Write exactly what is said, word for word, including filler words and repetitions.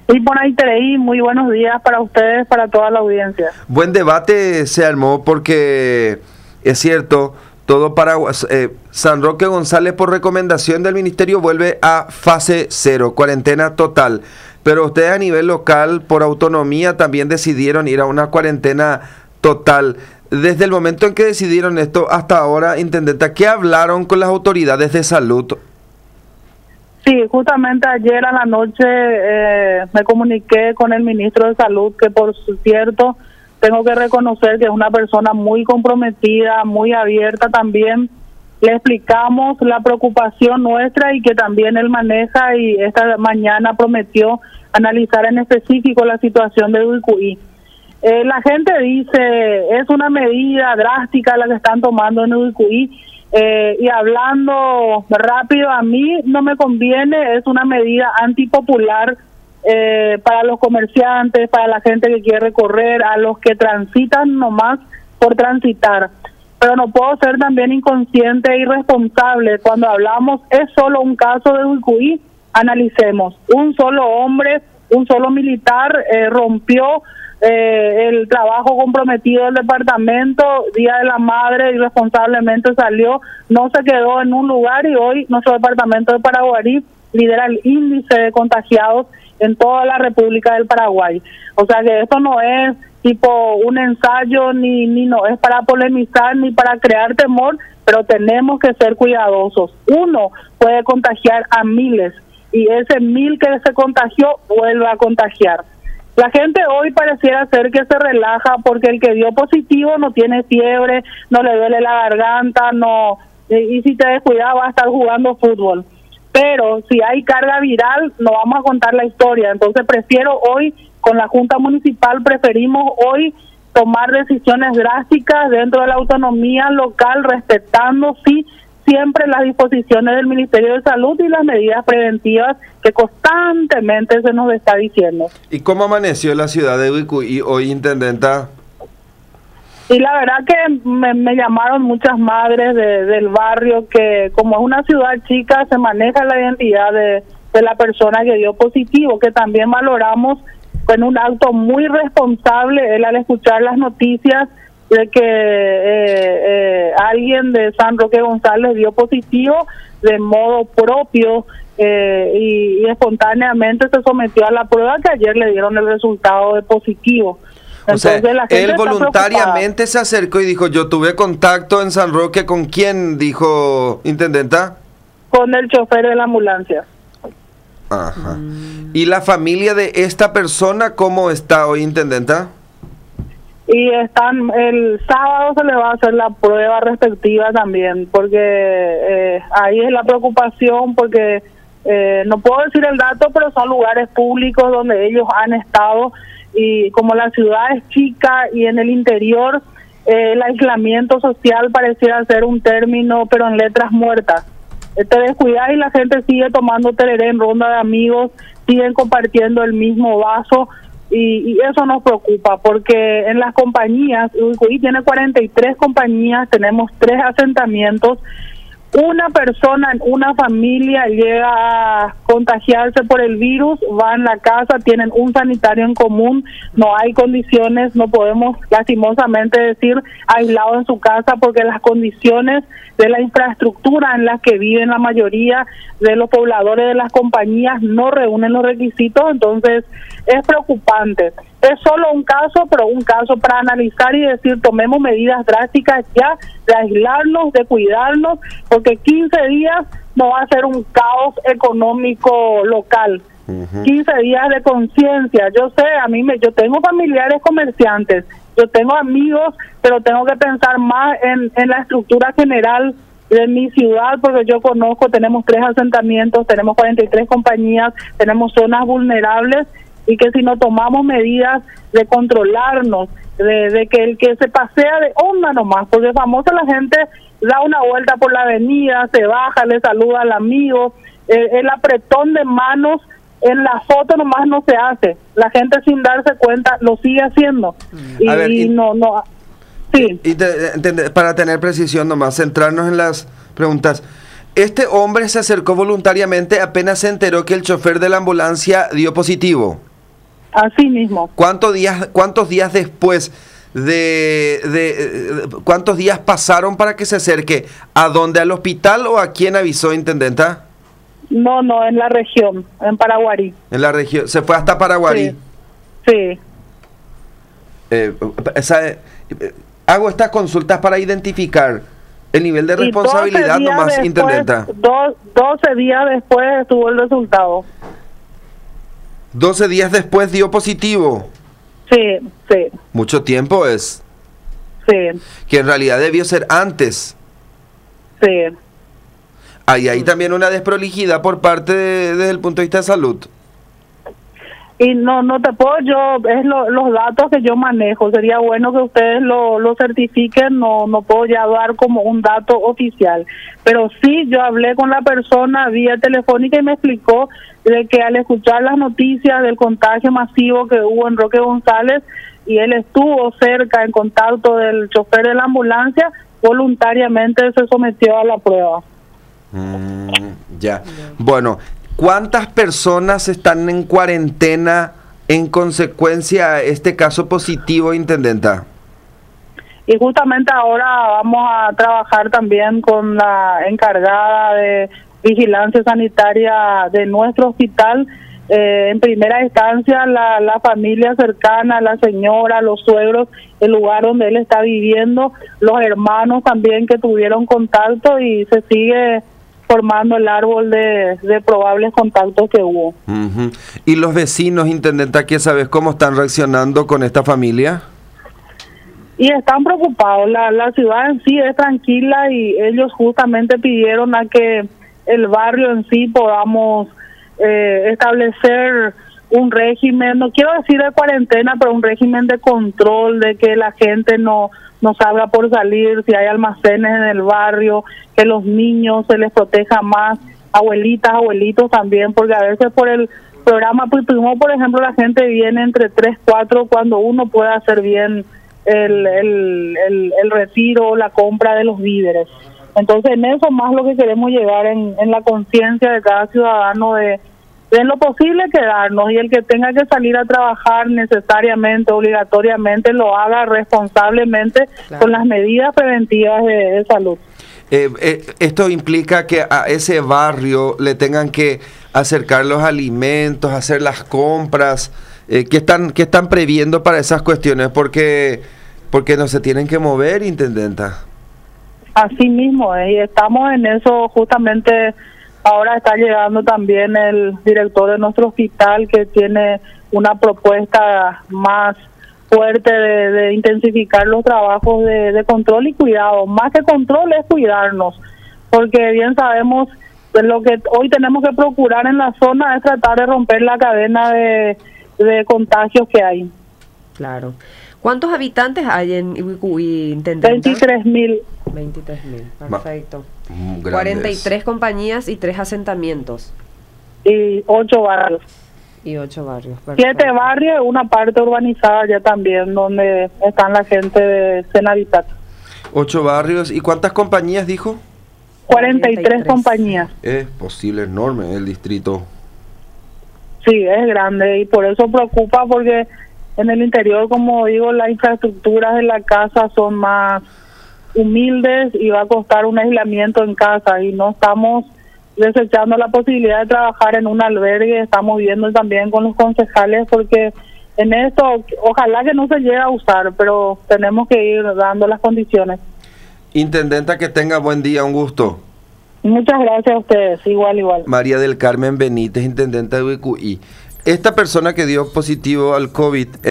Y por ahí Tereí, muy buenos días para ustedes, para toda la audiencia. Buen debate se armó porque es cierto, todo Paraguay, eh, San Roque González por recomendación del ministerio vuelve a fase cero, cuarentena total. Pero ustedes a nivel local, por autonomía, también decidieron ir a una cuarentena total. Desde el momento en que decidieron esto hasta ahora, intendenta, ¿qué hablaron con las autoridades de salud? Sí, justamente ayer a la noche eh, me comuniqué con el ministro de Salud, que por cierto tengo que reconocer que es una persona muy comprometida, muy abierta también. Le explicamos la preocupación nuestra y que también él maneja, y esta mañana prometió analizar en específico la situación de Udicuí. Eh, la gente dice, es una medida drástica la que están tomando en Udicuí. Eh, y hablando rápido, a mí no me conviene, es una medida antipopular eh, para los comerciantes, para la gente que quiere correr, a los que transitan nomás por transitar. Pero no puedo ser también inconsciente e irresponsable. Cuando hablamos, es solo un caso de Udicuí, analicemos. Un solo hombre, un solo militar eh, rompió Eh, el trabajo comprometido del departamento, Día de la Madre, irresponsablemente salió, no se quedó en un lugar, y hoy nuestro departamento de Paraguarí lidera el índice de contagiados en toda la República del Paraguay. O sea que esto no es tipo un ensayo, ni, ni no es para polemizar ni para crear temor, pero tenemos que ser cuidadosos. Uno puede contagiar a miles, y ese mil que se contagió vuelve a contagiar. La gente hoy pareciera ser que se relaja porque el que dio positivo no tiene fiebre, no le duele la garganta, no, y si te descuidas va a estar jugando fútbol. Pero si hay carga viral, no vamos a contar la historia. Entonces prefiero hoy, con la Junta Municipal, preferimos hoy tomar decisiones drásticas dentro de la autonomía local, respetando, sí, siempre las disposiciones del Ministerio de Salud y las medidas preventivas que constantemente se nos está diciendo. ¿Y cómo amaneció la ciudad de Udicuí hoy, intendenta? Y la verdad que me, me llamaron muchas madres de, del barrio, que como es una ciudad chica, se maneja la identidad de, de la persona que dio positivo, que también valoramos con un acto muy responsable. Él, al escuchar las noticias de que eh, eh, alguien de San Roque González dio positivo, de modo propio eh, y, y espontáneamente se sometió a la prueba, que ayer le dieron el resultado de positivo. Entonces, o sea, la gente él voluntariamente se acercó y dijo, yo tuve contacto en San Roque. ¿Con quién, dijo, intendenta? Con el chofer de la ambulancia. Ajá. Mm. ¿Y la familia de esta persona cómo está hoy, intendenta? Y están, el sábado se le va a hacer la prueba respectiva también, porque eh, ahí es la preocupación, porque eh, no puedo decir el dato, pero son lugares públicos donde ellos han estado, y como la ciudad es chica y en el interior, eh, el aislamiento social pareciera ser un término, pero en letras muertas. Eh, te descuidas y la gente sigue tomando tereré en ronda de amigos, siguen compartiendo el mismo vaso. Y, y eso nos preocupa, porque en las compañías, Udicuí tiene cuarenta y tres compañías, tenemos tres asentamientos. Una persona en una familia llega a contagiarse por el virus, va en la casa, tienen un sanitario en común, no hay condiciones, no podemos lastimosamente decir aislado en su casa, porque las condiciones de la infraestructura en las que viven la mayoría de los pobladores de las compañías no reúnen los requisitos. Entonces es preocupante. Es solo un caso, pero un caso para analizar y decir, tomemos medidas drásticas ya, de aislarnos, de cuidarnos, porque quince días no va a ser un caos económico local. Uh-huh. quince días de conciencia. Yo sé, a mí me, yo tengo familiares comerciantes, yo tengo amigos, pero tengo que pensar más en, en la estructura general de mi ciudad, porque yo conozco, tenemos tres asentamientos, tenemos cuarenta y tres compañías, tenemos zonas vulnerables, y que si no tomamos medidas de controlarnos, de, de que el que se pasea de onda nomás, porque famoso la gente da una vuelta por la avenida, se baja, le saluda al amigo, eh, el apretón de manos en la foto nomás no se hace, la gente sin darse cuenta lo sigue haciendo. Y, ver, y, y no, no, sí. Y te, te, para tener precisión nomás, centrarnos en las preguntas. Este hombre se acercó voluntariamente apenas se enteró que el chofer de la ambulancia dio positivo. Así mismo. ¿Cuántos días, cuántos días después de, de, de cuántos días pasaron para que se acerque? ¿A dónde? ¿Al hospital o a quién avisó, intendenta? No, no, en la región, en Paraguarí. En la región, se fue hasta Paraguarí. Sí. sí. Eh, esa, eh, hago estas consultas para identificar el nivel de responsabilidad nomás, después, intendenta. Do, doce días después estuvo el resultado. doce días después dio positivo. Sí, sí. Mucho tiempo es. Sí. Que en realidad debió ser antes. Sí. Hay ahí también una desprolijidad por parte de, desde el punto de vista de salud. Y no no te puedo yo, es lo, los datos que yo manejo, sería bueno que ustedes lo, lo certifiquen, no no puedo ya dar como un dato oficial, pero sí yo hablé con la persona vía telefónica y me explicó de que al escuchar las noticias del contagio masivo que hubo en Roque González y él estuvo cerca en contacto del chofer de la ambulancia, voluntariamente se sometió a la prueba. Mm, ya, bueno. ¿Cuántas personas están en cuarentena en consecuencia de este caso positivo, intendenta? Y justamente ahora vamos a trabajar también con la encargada de vigilancia sanitaria de nuestro hospital. Eh, en primera instancia, la, la familia cercana, la señora, los suegros, el lugar donde él está viviendo, los hermanos también que tuvieron contacto y se sigue formando el árbol de, de probables contactos que hubo. Uh-huh. ¿Y los vecinos, intendenta, qué sabes cómo están reaccionando con esta familia? Y están preocupados, la, la ciudad en sí es tranquila y ellos justamente pidieron a que el barrio en sí podamos eh, establecer un régimen, no quiero decir de cuarentena, pero un régimen de control, de que la gente no no salga por salir, si hay almacenes en el barrio, que los niños se les proteja más, abuelitas, abuelitos también, porque a veces por el programa Primo, por ejemplo, la gente viene entre tres, cuatro, cuando uno puede hacer bien el, el, el, el retiro, la compra de los víveres. Entonces, en eso más lo que queremos llegar en, en la conciencia de cada ciudadano de de lo posible quedarnos, y el que tenga que salir a trabajar necesariamente, obligatoriamente, lo haga responsablemente, claro, con las medidas preventivas de, de salud. Eh, eh, esto implica que a ese barrio le tengan que acercar los alimentos, hacer las compras, eh, ¿qué están, qué están previendo para esas cuestiones? Porque, porque no se tienen que mover, intendenta. Así mismo, eh, y estamos en eso justamente. Ahora está llegando también el director de nuestro hospital, que tiene una propuesta más fuerte de, de intensificar los trabajos de, de control y cuidado. Más que control es cuidarnos, porque bien sabemos que lo que hoy tenemos que procurar en la zona es tratar de romper la cadena de, de contagios que hay. Claro. ¿Cuántos habitantes hay en Ibicuí, intendenta? veintitrés mil. veintitrés mil, perfecto. Grandes. cuarenta y tres compañías y tres asentamientos. Y ocho barrios. Y ocho barrios, perfecto. Siete barrios, una parte urbanizada ya también, donde están la gente de Senavitat. Ocho barrios. ¿Y cuántas compañías dijo? cuarenta y tres compañías. Es posible, enorme el distrito. Sí, es grande y por eso preocupa, porque en el interior, como digo, las infraestructuras de la casa son más humildes y va a costar un aislamiento en casa, y no estamos desechando la posibilidad de trabajar en un albergue. Estamos viendo también con los concejales, porque en esto ojalá que no se llegue a usar, pero tenemos que ir dando las condiciones. Intendenta, que tenga buen día, un gusto. Muchas gracias a ustedes, igual, igual. María del Carmen Benítez, intendenta de Ibicuí. Esta persona que dio positivo al COVID